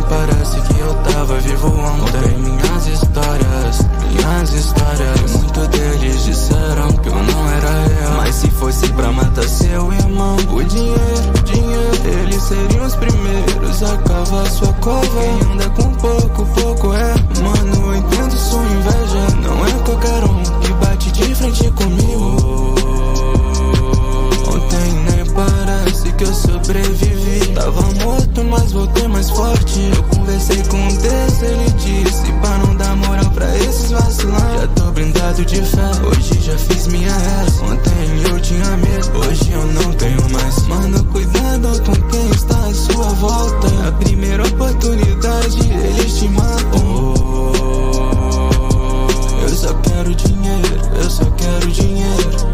parece que eu tava vivo ontem. Minhas histórias, muitos deles disseram que eu não era real. Mas se fosse pra matar seu irmão, o dinheiro, eles seriam os primeiros a cavar sua cova. Quem anda com pouco é, mano, eu entendo sua inveja. Não é qualquer um que bate de frente comigo. Ontem nem parece que eu sobrevivi. Tava morto, mas voltei mais forte. Eu conversei com Deus, ele disse pra não dar moral pra esses vacilantes. Já tô blindado de fé, hoje já fiz minha reza. Ontem eu tinha medo, hoje eu não tenho mais. Mano, cuidado com quem está à sua volta. A primeira oportunidade eles te matam. Eu só quero dinheiro, eu só quero dinheiro.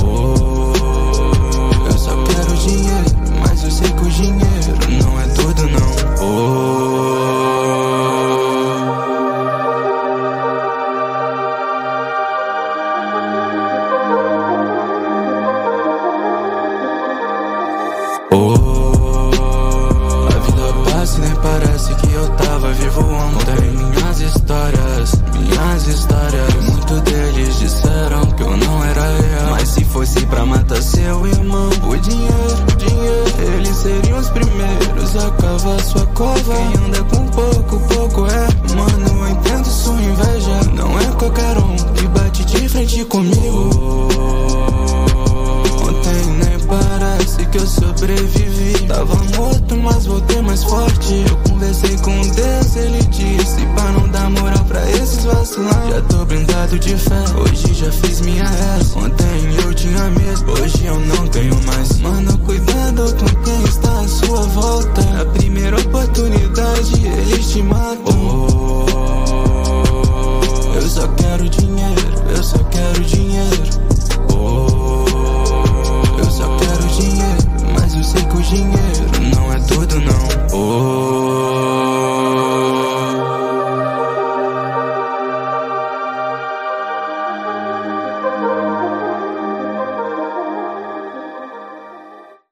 Eu só quero dinheiro, mas eu sei que o dinheiro não é tudo não. A vida passa e nem parece que eu tava vivo ontem. Minhas histórias, muitos deles disseram que eu não era real. Mas se fosse pra matar seu irmão, o dinheiro, eles seriam os primeiros a cavar sua cova. Quem anda com pouco é, mano, eu entendo sua inveja. Não é qualquer um que bate de frente comigo. Ontem nem parece que eu sobrevivi. Tava morto, mas voltei mais forte. Eu conversei com Deus, ele disse pra não dar moral pra esses vacilantes. Já tô blindado de fé, hoje já fiz minha reza. Ontem eu tinha medo, hoje eu não tenho mais. Mano, cuidado com quem está à sua volta. A primeira oportunidade eles te matam. Eu só quero dinheiro, eu só quero dinheiro.